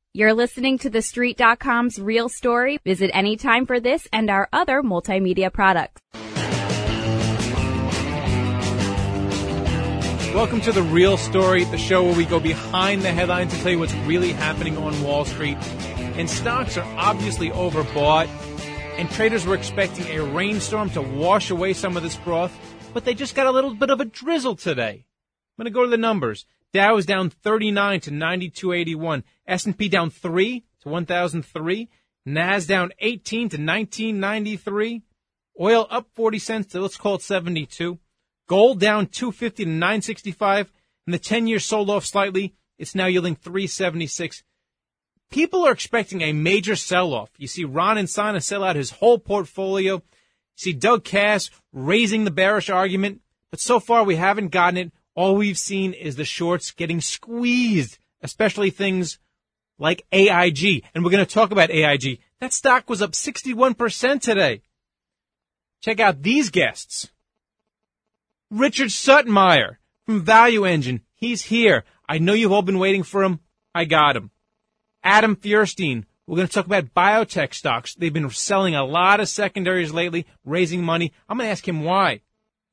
You're listening to TheStreet.com's Real Story. Visit anytime for this and our other multimedia products. Welcome to The Real Story, the show where we go behind the headlines and tell you what's really happening on Wall Street. And stocks are obviously overbought, and traders were expecting a rainstorm to wash away some of this froth, but they just got a little bit of a drizzle today. I'm going to go to the numbers. Dow is down 39 to 92.81. S&P down 3 to 1,003. Nas down 18 to 1993. Oil up 40 cents to, let's call it 72. Gold down 250 to 965. And the 10-year sold off slightly. It's now yielding 376. People are expecting a major sell-off. You see Ron Insana sell out his whole portfolio. You see Doug Cass raising the bearish argument. But so far we haven't gotten it. All we've seen is the shorts getting squeezed, especially things like AIG. And we're going to talk about AIG. That stock was up 61% today. Check out these guests. Richard Suttenmeyer from Value Engine. He's here. I know you've all been waiting for him. I got him. Adam Feuerstein. We're going to talk about biotech stocks. They've been selling a lot of secondaries lately, raising money. I'm going to ask him why.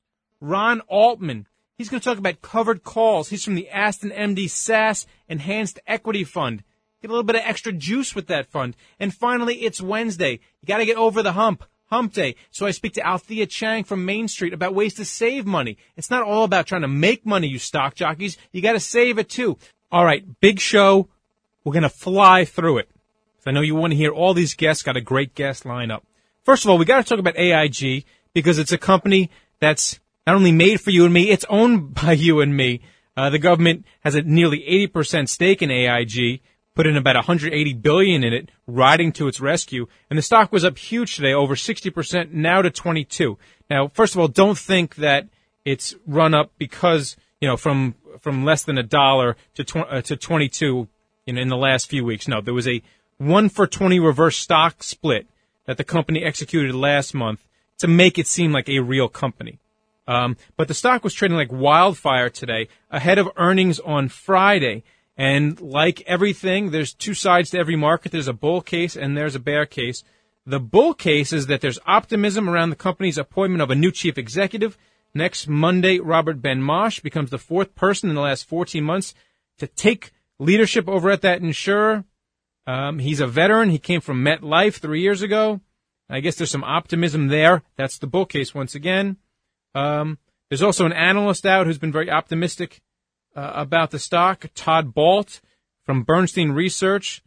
Ron Altman. He's going to talk about covered calls. He's from the Aston MD SAS Enhanced Equity Fund. Get a little bit of extra juice with that fund. And finally, it's Wednesday. You got to get over the hump day. So I speak to Althea Chang from Main Street about ways to save money. It's not all about trying to make money, you stock jockeys. You got to save it too. All right, big show. We're going to fly through it. I know you want to hear all these guests. Got a great guest lineup. First of all, we got to talk about AIG because it's a company that's not only made for you and me, it's owned by you and me. The government has a nearly 80% stake in AIG, put in about $180 billion in it, riding to its rescue. And the stock was up huge today, over 60%, now to 22. Now, first of all, don't think that it's run up because, from less than $1 to 22, in the last few weeks. No, there was a 1-for-20 reverse stock split that the company executed last month to make it seem like a real company. But the stock was trading like wildfire today ahead of earnings on Friday. And like everything, there's two sides to every market. There's a bull case and there's a bear case. The bull case is that there's optimism around the company's appointment of a new chief executive. Next Monday, Robert Ben-Mosh becomes the fourth person in the last 14 months to take leadership over at that insurer. He's a veteran. He came from MetLife 3 years ago. I guess there's some optimism there. That's the bull case once again. There's also an analyst out who's been very optimistic about the stock. Todd Balt from Bernstein Research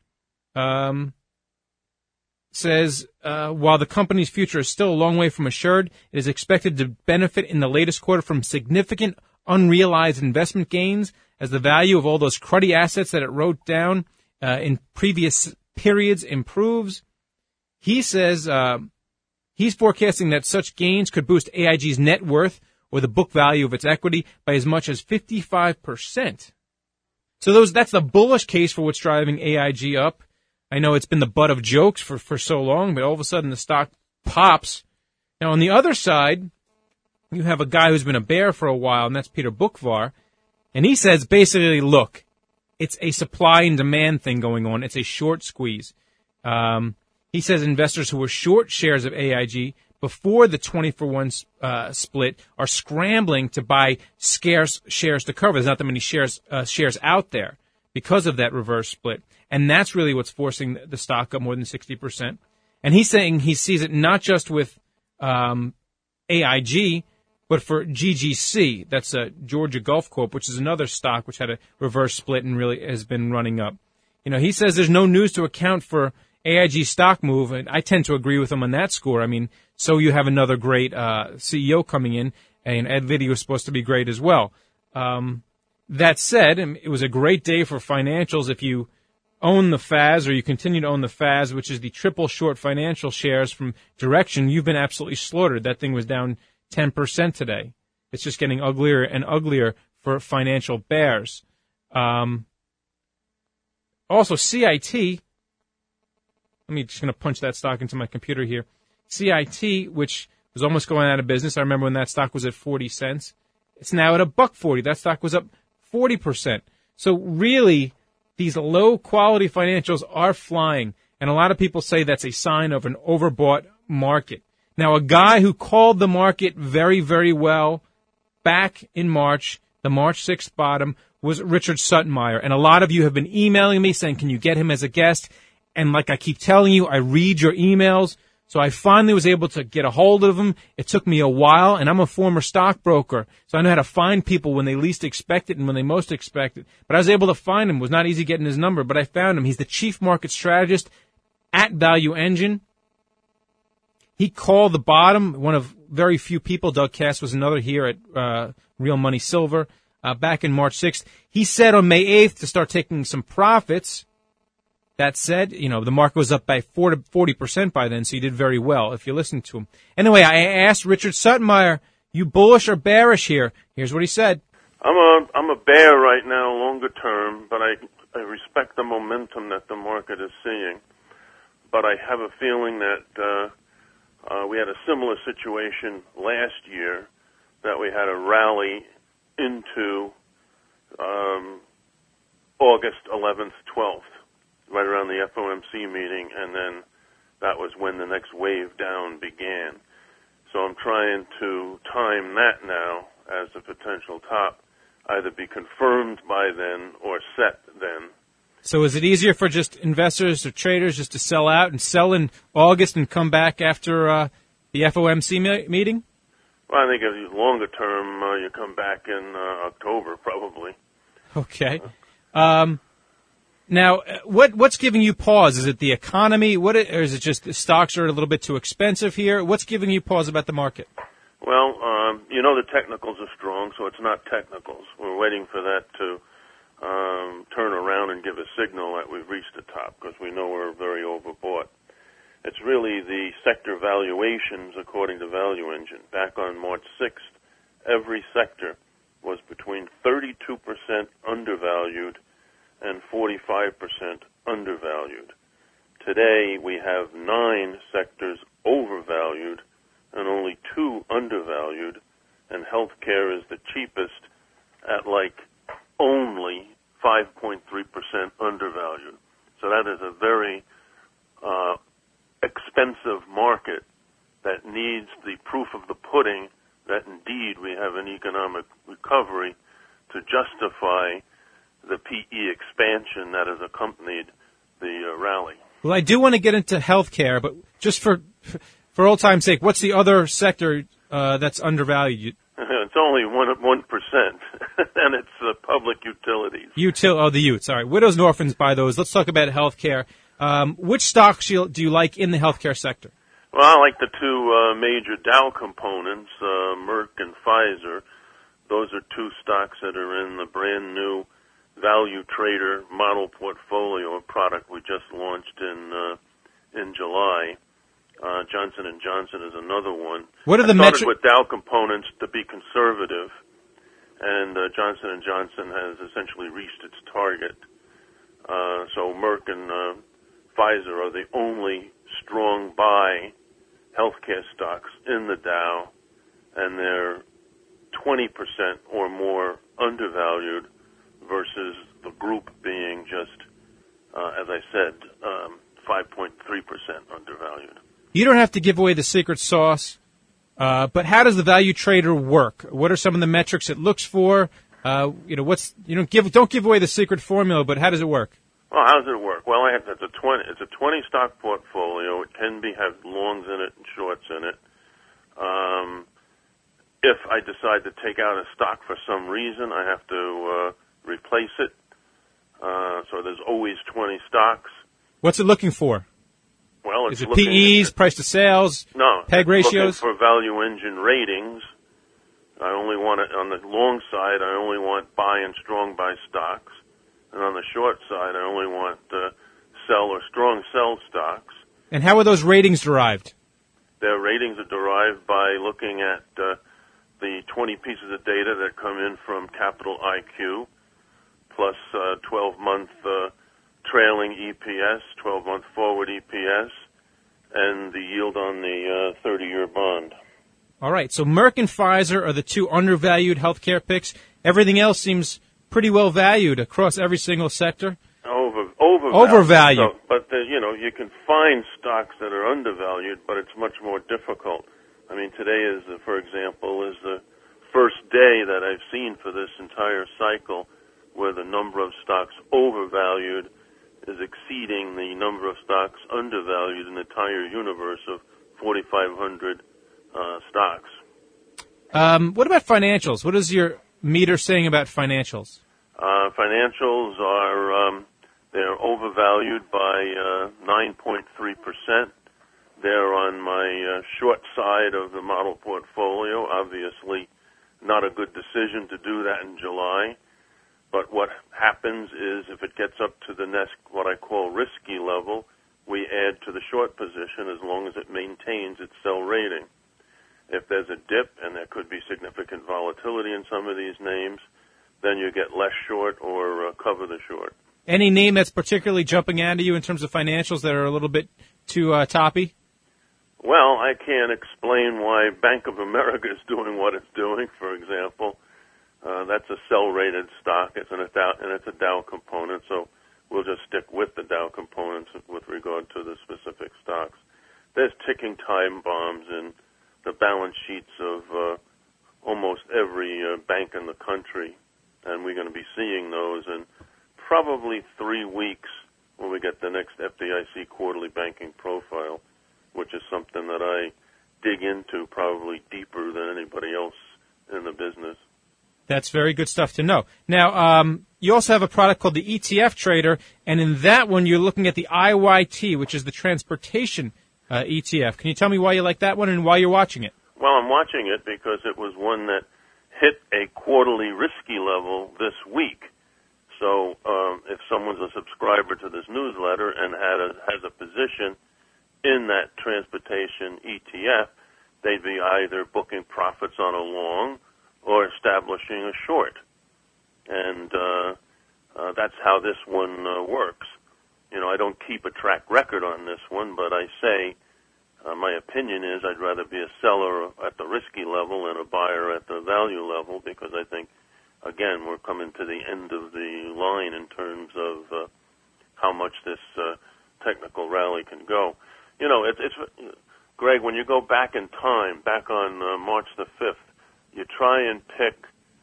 says while the company's future is still a long way from assured, it is expected to benefit in the latest quarter from significant unrealized investment gains as the value of all those cruddy assets that it wrote down in previous periods improves. He says he's forecasting that such gains could boost AIG's net worth or the book value of its equity by as much as 55%. So that's the bullish case for what's driving AIG up. I know it's been the butt of jokes for so long, but all of a sudden the stock pops. Now, on the other side, you have a guy who's been a bear for a while, and that's Peter Boockvar. And he says, basically, look, it's a supply and demand thing going on. It's a short squeeze. He says investors who were short shares of AIG before the 20-for-1 split are scrambling to buy scarce shares to cover. There's not that many shares out there because of that reverse split. And that's really what's forcing the stock up more than 60%. And he's saying he sees it not just with AIG, but for GGC. That's Georgia Gulf Corp, which is another stock which had a reverse split and really has been running up. He says there's no news to account for AIG stock move, and I tend to agree with him on that score. I mean, so you have another great CEO coming in, and Ed Liddy was supposed to be great as well. That said, it was a great day for financials. If you own the FAS or you continue to own the FAS, which is the triple short financial shares from Direction, you've been absolutely slaughtered. That thing was down 10% today. It's just getting uglier and uglier for financial bears. Also, CIT, just going to punch that stock into my computer here. CIT, which was almost going out of business. I remember when that stock was at 40 cents. It's now at $1.40. That stock was up 40%. So really, these low-quality financials are flying, and a lot of people say that's a sign of an overbought market. Now, a guy who called the market very, very well back in March, the March 6th bottom, was Richard Suttenmeyer. And a lot of you have been emailing me saying, can you get him as a guest? And like I keep telling you, I read your emails. So I finally was able to get a hold of him. It took me a while, and I'm a former stockbroker, so I know how to find people when they least expect it and when they most expect it. But I was able to find him. It was not easy getting his number, but I found him. He's the chief market strategist at Value Engine. He called the bottom, one of very few people. Doug Cass was another here at Real Money Silver back in March 6th. He said on May 8th to start taking some profits. That said, the market was up by 40% by then, so he did very well if you listen to him. Anyway, I asked Richard Suttenmeyer, you bullish or bearish here? Here's what he said. I'm a bear right now, longer term, but I respect the momentum that the market is seeing. But I have a feeling that we had a similar situation last year, that we had a rally into August 11th, 12th. Right around the FOMC meeting, and then that was when the next wave down began. So I'm trying to time that now as a potential top, either be confirmed by then or set then. So is it easier for just investors or traders just to sell out and sell in August and come back after the FOMC meeting? Well, I think if you longer term, you come back in October probably. Okay. Now, what's giving you pause? Is it the economy? Or is it just the stocks are a little bit too expensive here? What's giving you pause about the market? Well, the technicals are strong, so it's not technicals. We're waiting for that to turn around and give a signal that we've reached the top, because we know we're very overbought. It's really the sector valuations according to Value Engine. Back on March 6th, every sector was between 32% undervalued and 45% undervalued. Today, we have 9 sectors overvalued and only 2 undervalued, and healthcare is the cheapest at only 5.3% undervalued. So that is a very expensive market that needs the proof of the pudding that indeed we have an economic recovery to justify the PE expansion that has accompanied the rally. Well, I do want to get into healthcare, but just for old time's sake, what's the other sector that's undervalued? It's only 1%, and it's public utilities. The Utes. All right. Widows and orphans buy those. Let's talk about healthcare. Which stocks do you like in the healthcare sector? Well, I like the 2 major Dow components, Merck and Pfizer. Those are 2 stocks that are in the brand new Value Trader model portfolio, a product we just launched in July. Johnson & Johnson is another one. What are the metrics? I started with Dow components to be conservative, and Johnson & Johnson has essentially reached its target. So Merck and Pfizer are the only strong buy healthcare stocks in the Dow, and they're 20% or more undervalued versus the group being just, as I said, 5.3% undervalued. You don't have to give away the secret sauce, but how does the Value Trader work? What are some of the metrics it looks for? Don't give away the secret formula, but how does it work? Well, how does it work? Well, it's a 20 stock portfolio. It can have longs in it and shorts in it. If I decide to take out a stock for some reason, I have to replace it. So there's always 20 stocks. What's it looking for? Well, is it PEs, price to sales, PEG ratios? Looking for Value Engine ratings. I only want it on the long side. I only want buy and strong buy stocks, and on the short side, I only want sell or strong sell stocks. And how are those ratings derived? Their ratings are derived by looking at the 20 pieces of data that come in from Capital IQ, plus 12-month trailing EPS, 12-month forward EPS, and the yield on the 30-year bond. All right, so Merck and Pfizer are the 2 undervalued healthcare picks. Everything else seems pretty well valued across every single sector. Oh, overvalued. So, but you can find stocks that are undervalued, but it's much more difficult. I mean, today is, for example, is the first day that I've seen for this entire cycle where the number of stocks overvalued is exceeding the number of stocks undervalued in the entire universe of 4,500 stocks. What about financials? What is your meter saying about financials? Financials are they're overvalued by 9.3%. They're on my short side of the model portfolio. Obviously, not a good decision to do that in July. But what happens is if it gets up to the next, what I call risky level, we add to the short position as long as it maintains its sell rating. If there's a dip, and there could be significant volatility in some of these names, then you get less short or cover the short. Any name that's particularly jumping out at you in terms of financials that are a little bit too toppy? Well, I can't explain why Bank of America is doing what it's doing, for example. That's a sell-rated stock. It's a Dow component, so we'll just stick with the Dow components with regard to the specific stocks. There's ticking time bombs in the balance sheets of almost every bank in the country, and we're going to be seeing those in probably 3 weeks when we get the next FDIC quarterly banking profile, which is something that I dig into probably deeper than anybody else in the business. That's very good stuff to know. Now, you also have a product called the ETF Trader, and in that one you're looking at the IYT, which is the transportation ETF. Can you tell me why you like that one and why you're watching it? Well, I'm watching it because it was one that hit a quarterly risky level this week. So if someone's a subscriber to this newsletter and has a position in that transportation ETF, they'd be either booking profits on a long or establishing a short. And that's how this one works. I don't keep a track record on this one, but I say my opinion is I'd rather be a seller at the risky level and a buyer at the value level because I think, again, we're coming to the end of the line in terms of how much this technical rally can go. It's Greg, when you go back in time, back on March the 5th, you try and pick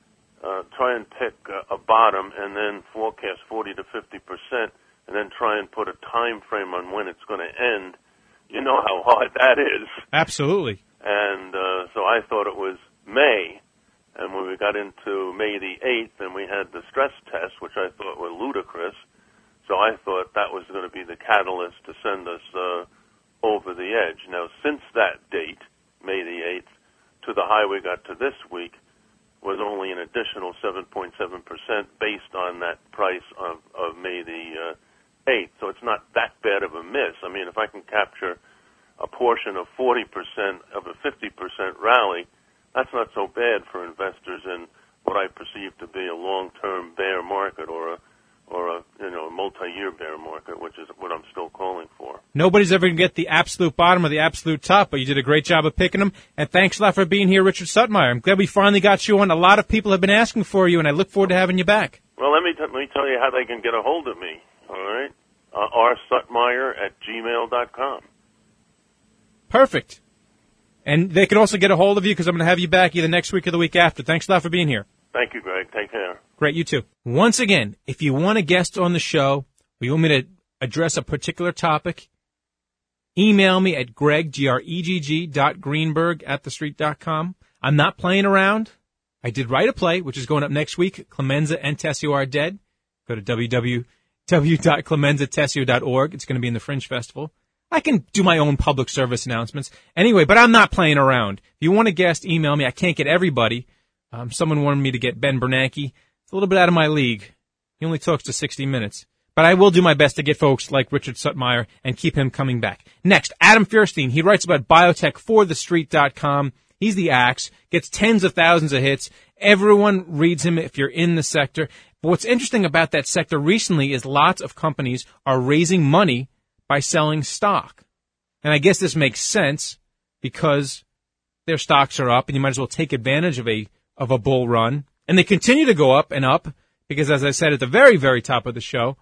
a bottom and then forecast 40 to 50%, and then try and put a time frame on when it's going to end. You know how hard that is. Absolutely. And so I thought it was May, and when we got into May the 8th, and we had the stress test, which I thought were ludicrous, so I thought that was going to be the catalyst to send us over the edge. Now, since that date, May the 8th, to the high we got to this week, was only an additional 7.7% based on that price of May the 8th. So it's not that bad of a miss. I mean, if I can capture a portion of 40% of a 50% rally, that's not so bad for investors in what I perceive to be a long-term bear market or a multi-year bear market, which is what I'm still calling for. Nobody's ever going to get the absolute bottom or the absolute top, but you did a great job of picking them. And thanks a lot for being here, Richard Sutmeyer. I'm glad we finally got you on. A lot of people have been asking for you, and I look forward to having you back. Well, let me tell you how they can get a hold of me, all right? rsutmeyer@gmail.com. Perfect. And they can also get a hold of you because I'm going to have you back either next week or the week after. Thanks a lot for being here. Thank you, Greg. Take care. Great, you too. Once again, if you want a guest on the show, or you want me to address a particular topic, email me at greg.greenberg@thestreet.com. I'm not playing around. I did write a play, which is going up next week. Clemenza and Tessio are dead. Go to www.clemenzatessio.org. It's going to be in the Fringe Festival. I can do my own public service announcements. Anyway, but I'm not playing around. If you want a guest, email me. I can't get everybody. Someone wanted me to get Ben Bernanke. It's a little bit out of my league. He only talks to 60 minutes. But I will do my best to get folks like Richard Sutmeyer and keep him coming back. Next, Adam Fierstein. He writes about biotech for TheStreet.com. He's the axe, gets tens of thousands of hits. Everyone reads him if you're in the sector. But what's interesting about that sector recently is lots of companies are raising money by selling stock. And I guess this makes sense because their stocks are up and you might as well take advantage of a bull run. And they continue to go up and up because, as I said at the very, very top of the show,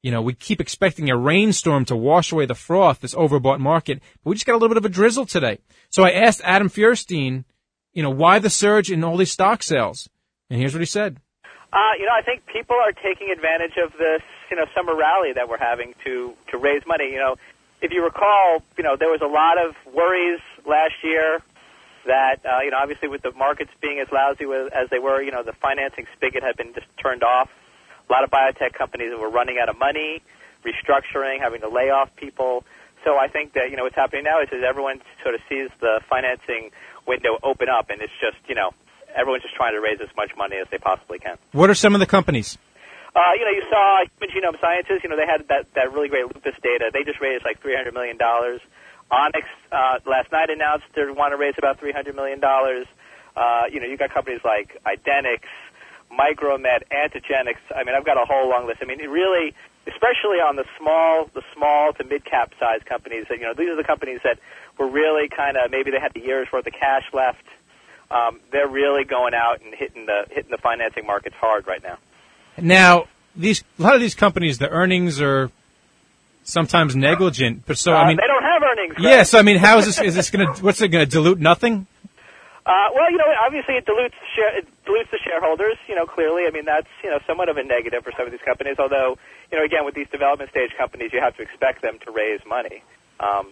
we keep expecting a rainstorm to wash away the froth, this overbought market, but we just got a little bit of a drizzle today. So I asked Adam Feuerstein, why the surge in all these stock sales? And here's what he said. I think people are taking advantage of this, summer rally that we're having to raise money. If you recall, there was a lot of worries last year that, obviously with the markets being as lousy as they were, the financing spigot had been just turned off. A lot of biotech companies were running out of money, restructuring, having to lay off people. So I think that, what's happening now is everyone sort of sees the financing window open up, and it's just, everyone's just trying to raise as much money as they possibly can. What are some of the companies? You saw Human Genome Sciences, they had that really great lupus data. They just raised like $300 million. Onyx last night announced they want to raise about $300 million. You got companies like Idenix, Micromet, Antigenics. I've got a whole long list. It really, especially on the small to mid-cap size companies, these are the companies that were really kind of, maybe they had the year's worth of cash left. They're really going out and hitting the financing markets hard right now. Now, a lot of these companies, the earnings are sometimes negligent, but they don't have earnings. Right? Yeah, so how is this going to? What's it going to dilute? Nothing. Obviously it dilutes the shareholders. Clearly, that's somewhat of a negative for some of these companies. Although, again, with these development stage companies, you have to expect them to raise money. On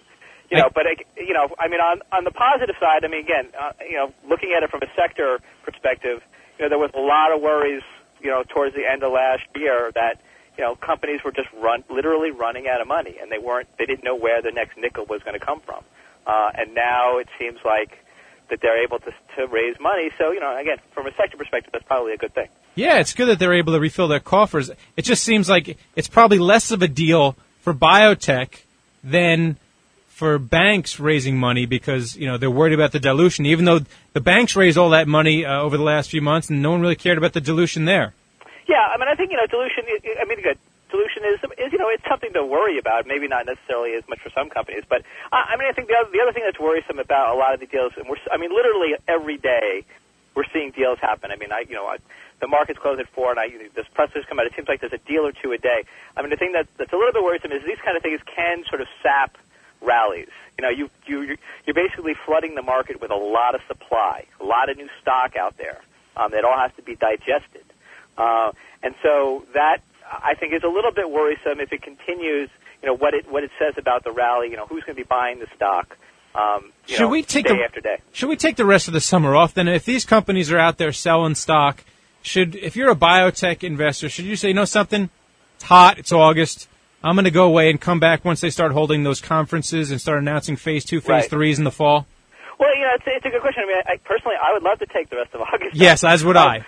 the positive side, looking at it from a sector perspective, there was a lot of worries, towards the end of last year that, companies were just literally running out of money, and they didn't know where the next nickel was going to come from. And now it seems like that they're able to raise money. So, again, from a sector perspective, that's probably a good thing. Yeah, it's good that they're able to refill their coffers. It just seems like it's probably less of a deal for biotech than for banks raising money because, they're worried about the dilution, even though the banks raised all that money over the last few months and no one really cared about the dilution there. Yeah, I think, dilution, dilution is it's something to worry about, maybe not necessarily as much for some companies, but, I think the other thing that's worrisome about a lot of the deals, and literally every day we're seeing deals happen. The market's closed at 4, and this press has come out. It seems like there's a deal or two a day. The thing that's a little bit worrisome is these kind of things can sort of sap rallies. You're basically flooding the market with a lot of supply, a lot of new stock out there that all has to be digested. And so that, I think, is a little bit worrisome if it continues, what it says about the rally, who's going to be buying the stock, day after day. Should we take the rest of the summer off then? If these companies are out there selling stock, if you're a biotech investor, should you say, something? It's hot, it's August. I'm going to go away and come back once they start holding those conferences and start announcing phase 2, phase 3s in the fall? Well, it's a good question. Personally, I would love to take the rest of August. Yes, as would I.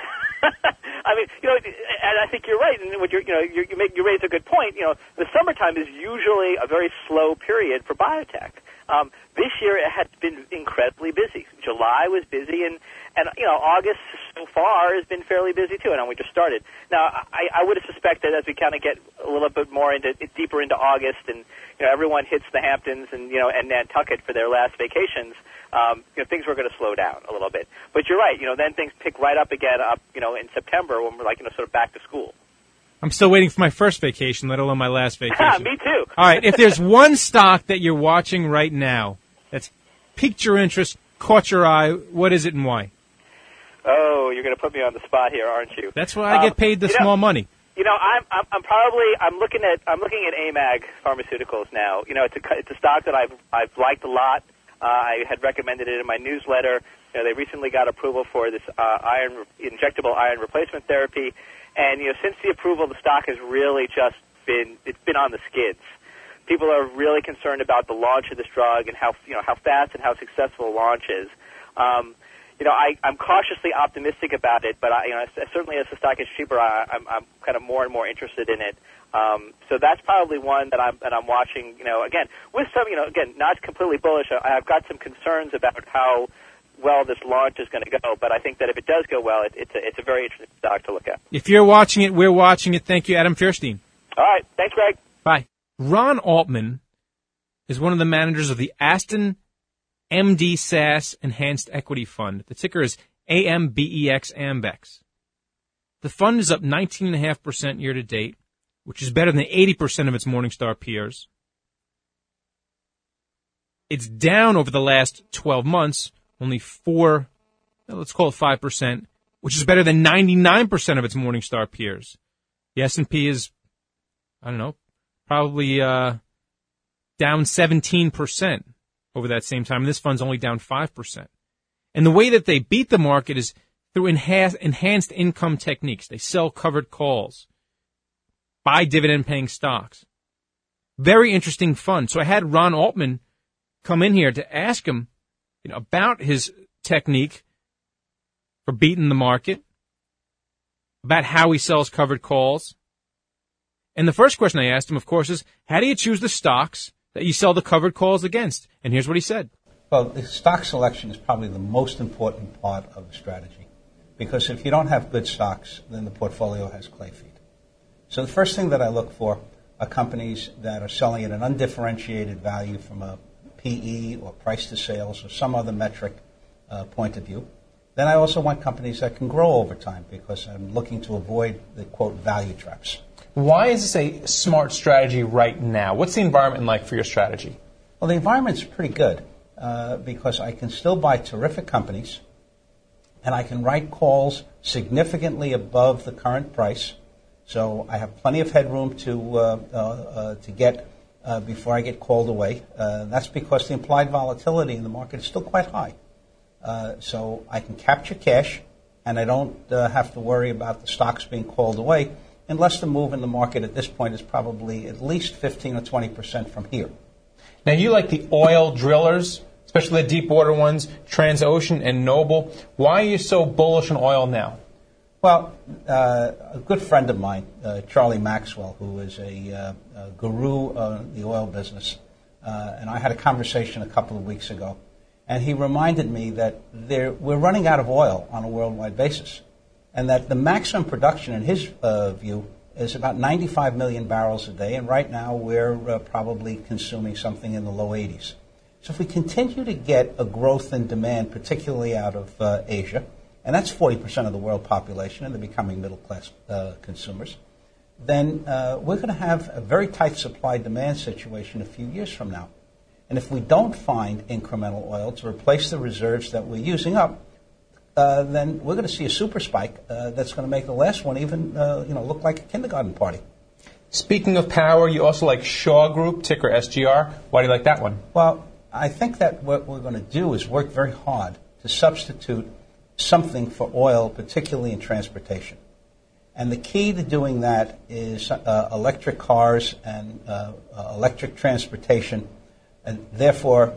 And I think you're right. And you raise a good point. The summertime is usually a very slow period for biotech. This year it has been incredibly busy. July was busy, and August so far has been fairly busy too. And we just started. Now, I would have suspected as we kind of get a little bit more deeper into August, and everyone hits the Hamptons and Nantucket for their last vacations. Things were going to slow down a little bit. But you're right. Then things pick right up again in September when we're sort of back to school. I'm still waiting for my first vacation, let alone my last vacation. Me too. All right. If there's one stock that you're watching right now that's piqued your interest, caught your eye, what is it and why? Oh, you're going to put me on the spot here, aren't you? That's why I get paid the small money. I'm looking at AMAG Pharmaceuticals now. It's a stock that I've liked a lot. I had recommended it in my newsletter. They recently got approval for this injectable iron replacement therapy, and since the approval, the stock has really just been on the skids. People are really concerned about the launch of this drug and how fast and how successful the launch is. I'm cautiously optimistic about it, but certainly as the stock is cheaper, I'm kind of more and more interested in it. So that's probably one that I'm watching. Again, with some, again, not completely bullish. I've got some concerns about how well this launch is going to go, but I think that if it does go well, it's a very interesting stock to look at. If you're watching it, we're watching it. Thank you, Adam Feuerstein. All right, thanks, Greg. Bye. Ron Altman is one of the managers of the Aston MD SAS Enhanced Equity Fund. The ticker is AMBEX, Ambex. The fund is up 19.5% year to date. which is better than 80% of its Morningstar peers. It's down over the last 12 months, only let's call it 5%, which is better than 99% of its Morningstar peers. The S&P is, probably down 17% over that same time. And this fund's only down 5%. And the way that they beat the market is through enhanced income techniques. They sell covered calls, buy dividend-paying stocks. Very interesting fund. So I had Ron Altman come in here to ask him about his technique for beating the market, about how he sells covered calls. And the first question I asked him, of course, is how do you choose the stocks that you sell the covered calls against? And here's what he said. Well, the stock selection is probably the most important part of the strategy, because if you don't have good stocks, then the portfolio has clay feet. So the first thing that I look for are companies that are selling at an undifferentiated value from a PE or price to sales or some other metric point of view. Then I also want companies that can grow over time, because I'm looking to avoid the, quote, value traps. Why is this a smart strategy right now? What's the environment like for your strategy? Well, the environment's pretty good because I can still buy terrific companies, and I can write calls significantly above the current price. So I have plenty of headroom to get before I get called away. That's because the implied volatility in the market is still quite high. So I can capture cash, and I don't have to worry about the stocks being called away, unless the move in the market at this point is probably at least 15 or 20% from here. Now, you like the oil drillers, especially the deep water ones, Transocean and Noble. Why are you so bullish on oil now? Well, a good friend of mine, Charlie Maxwell, who is a guru of the oil business, and I had a conversation a couple of weeks ago, and he reminded me that we're running out of oil on a worldwide basis, and that the maximum production, in his view, is about 95 million barrels a day, and right now we're probably consuming something in the low 80s. So if we continue to get a growth in demand, particularly out of Asia, and that's 40% of the world population, and they're becoming middle-class consumers, then we're going to have a very tight supply-demand situation a few years from now. And if we don't find incremental oil to replace the reserves that we're using up, then we're going to see a super spike that's going to make the last one even look like a kindergarten party. Speaking of power, you also like Shaw Group, ticker SGR. Why do you like that one? Well, I think that what we're going to do is work very hard to substitute something for oil, particularly in transportation. And the key to doing that is electric cars and electric transportation. And therefore,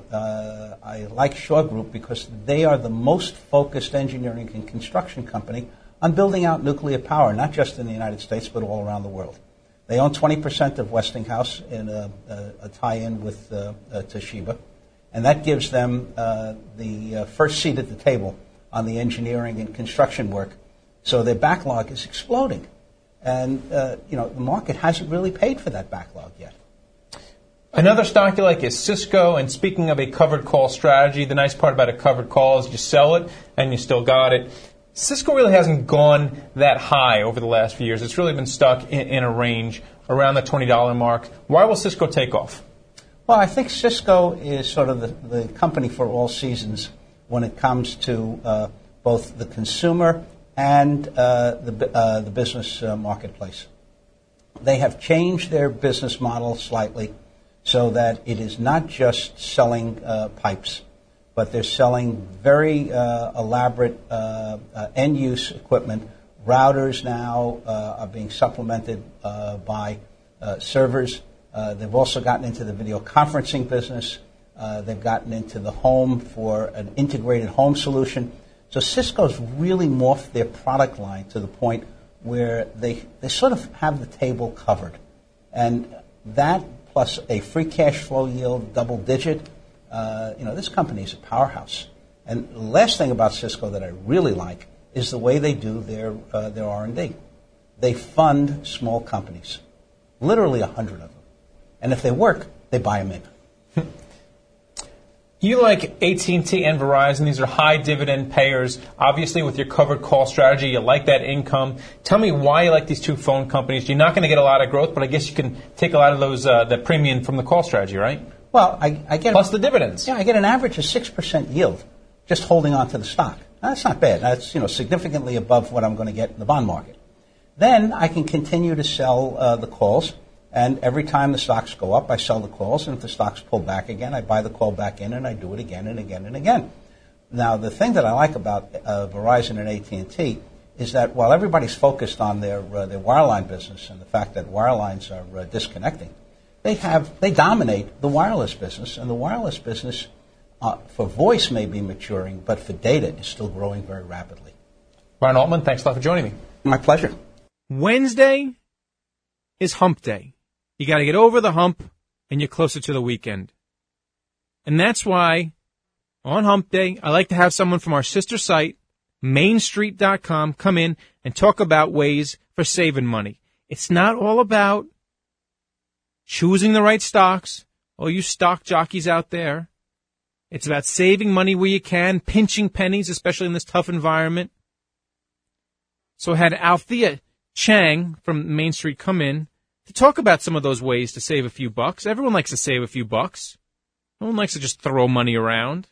I like Shaw Group because they are the most focused engineering and construction company on building out nuclear power, not just in the United States, but all around the world. They own 20% of Westinghouse in a tie-in with Toshiba, and that gives them the first seat at the table on the engineering and construction work. So their backlog is exploding. And, the market hasn't really paid for that backlog yet. Another stock you like is Cisco, and speaking of a covered call strategy, the nice part about a covered call is you sell it and you still got it. Cisco really hasn't gone that high over the last few years. It's really been stuck in a range around the $20 mark. Why will Cisco take off? Well, I think Cisco is sort of the company for all seasons when it comes to both the consumer and the business marketplace. They have changed their business model slightly so that it is not just selling pipes, but they're selling very elaborate end-use equipment. Routers now are being supplemented by servers. They've also gotten into the video conferencing business. They've gotten into the home for an integrated home solution. So Cisco's really morphed their product line to the point where they sort of have the table covered. And that plus a free cash flow yield double-digit, this company is a powerhouse. And the last thing about Cisco that I really like is the way they do their R&D. They fund small companies, literally 100 of them. And if they work, they buy them in. You like AT&T and Verizon. These are high dividend payers. Obviously, with your covered call strategy, you like that income. Tell me why you like these two phone companies. You're not going to get a lot of growth, but I guess you can take a lot of those that premium from the call strategy, right? Well, I get plus the dividends. Yeah, I get an average of 6% yield just holding on to the stock. Now, that's not bad. That's significantly above what I'm going to get in the bond market. Then I can continue to sell the calls. And every time the stocks go up, I sell the calls. And if the stocks pull back again, I buy the call back in, and I do it again and again and again. Now, the thing that I like about Verizon and AT&T is that while everybody's focused on their wireline business and the fact that wirelines are disconnecting, they dominate the wireless business. And the wireless business for voice may be maturing, but for data is still growing very rapidly. Ryan Altman, thanks a lot for joining me. My pleasure. Wednesday is hump day. You got to get over the hump, and you're closer to the weekend. And that's why, on hump day, I like to have someone from our sister site, mainstreet.com, come in and talk about ways for saving money. It's not all about choosing the right stocks, all you stock jockeys out there. It's about saving money where you can, pinching pennies, especially in this tough environment. So I had Althea Chang from Main Street come in to talk about some of those ways to save a few bucks. Everyone likes to save a few bucks. No one likes to just throw money around.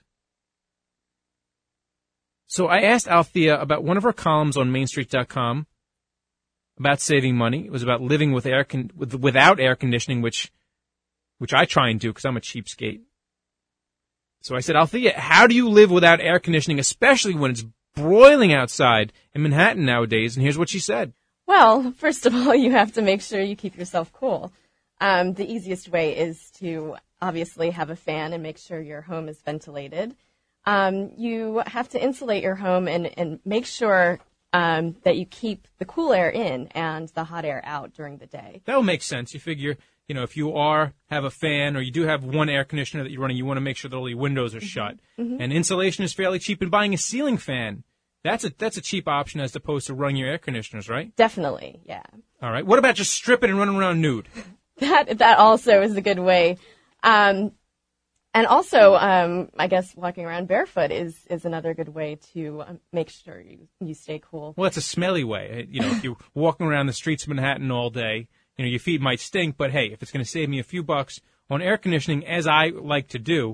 So I asked Althea about one of her columns on mainstreet.com about saving money. It was about living with without air conditioning, which I try and do because I'm a cheapskate. So I said, Althea, how do you live without air conditioning, especially when it's broiling outside in Manhattan nowadays? And here's what she said. Well, first of all, you have to make sure you keep yourself cool. The easiest way is to obviously have a fan and make sure your home is ventilated. You have to insulate your home and make sure that you keep the cool air in and the hot air out during the day. That'll make sense. You figure, if you have a fan or you do have one air conditioner that you're running, you want to make sure that all your windows are shut. Mm-hmm. And insulation is fairly cheap. And buying a ceiling fan, that's a cheap option as opposed to running your air conditioners, right? Definitely, yeah. All right. What about just stripping and running around nude? That also is a good way. And also, I guess walking around barefoot is another good way to make sure you stay cool. Well, it's a smelly way. If you're walking around the streets of Manhattan all day, your feet might stink. But hey, if it's going to save me a few bucks on air conditioning, as I like to do,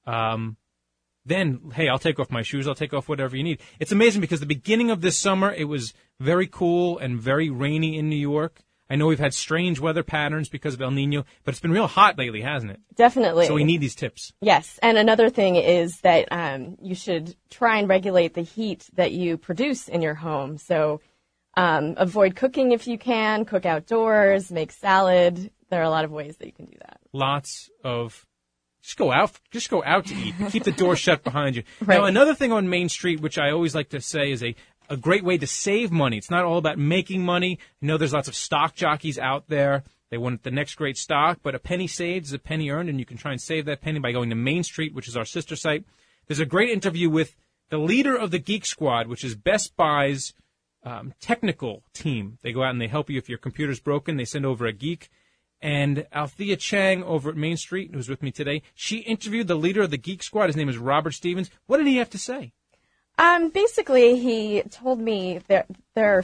then, hey, I'll take off my shoes. I'll take off whatever you need. It's amazing because the beginning of this summer, it was very cool and very rainy in New York. I know we've had strange weather patterns because of El Nino, but it's been real hot lately, hasn't it? Definitely. So we need these tips. Yes, and another thing is that you should try and regulate the heat that you produce in your home. So avoid cooking if you can, cook outdoors, make salad. There are a lot of ways that you can do that. Just go out to eat. Keep the door shut behind you. Right. Now, another thing on Main Street, which I always like to say is a great way to save money. It's not all about making money. I know there's lots of stock jockeys out there. They want the next great stock, but a penny saved is a penny earned, and you can try and save that penny by going to Main Street, which is our sister site. There's a great interview with the leader of the Geek Squad, which is Best Buy's technical team. They go out and they help you if your computer's broken. They send over a geek. And Althea Chang over at Main Street, who's with me today, she interviewed the leader of the Geek Squad. His name is Robert Stevens. What did he have to say? Basically, he told me there are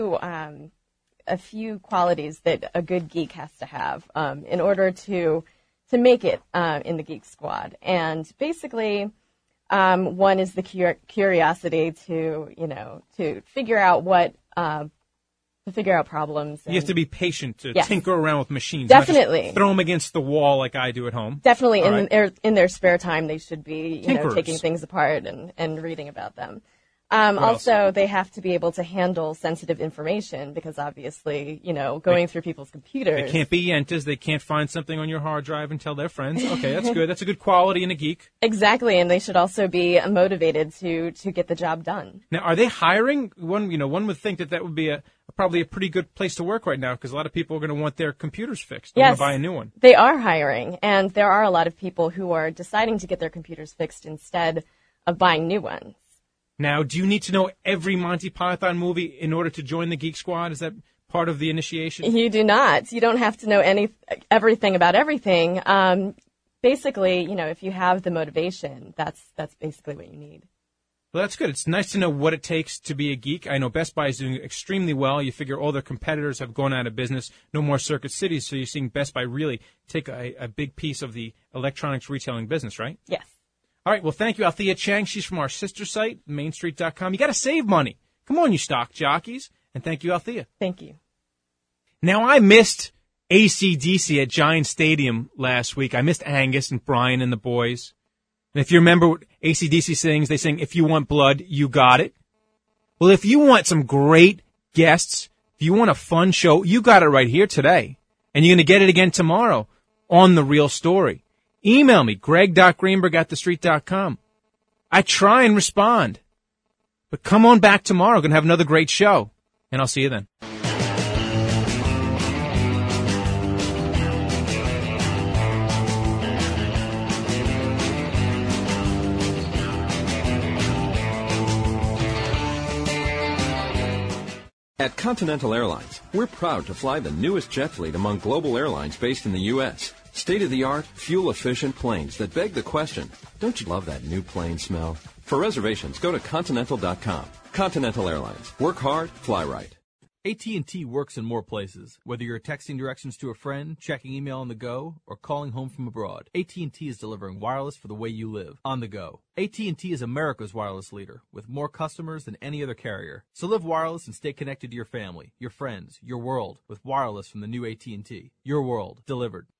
a few qualities that a good geek has to have in order to make it in the Geek Squad. And basically, one is the curiosity to figure out problems. You have to be patient to yes. tinker around with machines. Definitely. Not just throw them against the wall like I do at home. Definitely. In their spare time, they should be taking things apart and reading about them. Also, they have to be able to handle sensitive information because obviously, going through people's computers. They can't be yentas. They can't find something on your hard drive and tell their friends. Okay, that's good. That's a good quality in a geek. Exactly, and they should also be motivated to get the job done. Now, are they hiring? One would think that would be probably a pretty good place to work right now because a lot of people are going to want their computers fixed. They want to buy a new one. They are hiring, and there are a lot of people who are deciding to get their computers fixed instead of buying new ones. Now, do you need to know every Monty Python movie in order to join the Geek Squad? Is that part of the initiation? You do not. You don't have to know everything about everything. basically, if you have the motivation, that's basically what you need. Well, that's good. It's nice to know what it takes to be a geek. I know Best Buy is doing extremely well. You figure all their competitors have gone out of business. No more Circuit Cities, so you're seeing Best Buy really take a big piece of the electronics retailing business, right? Yes. All right, well, thank you, Althea Chang. She's from our sister site, mainstreet.com. You got to save money. Come on, you stock jockeys. And thank you, Althea. Thank you. Now, I missed AC/DC at Giant Stadium last week. I missed Angus and Brian and the boys. And if you remember what AC/DC sings, they sing, "If you want blood, you got it." Well, if you want some great guests, if you want a fun show, you got it right here today. And you're going to get it again tomorrow on The Real Story. Email me, greg.greenberg@thestreet.com. I try and respond. But come on back tomorrow. We're going to have another great show. And I'll see you then. At Continental Airlines, we're proud to fly the newest jet fleet among global airlines based in the U.S. State-of-the-art, fuel-efficient planes that beg the question, don't you love that new plane smell? For reservations, go to Continental.com. Continental Airlines. Work hard, fly right. AT&T works in more places. Whether you're texting directions to a friend, checking email on the go, or calling home from abroad, AT&T is delivering wireless for the way you live, on the go. AT&T is America's wireless leader, with more customers than any other carrier. So live wireless and stay connected to your family, your friends, your world, with wireless from the new AT&T. Your world, delivered.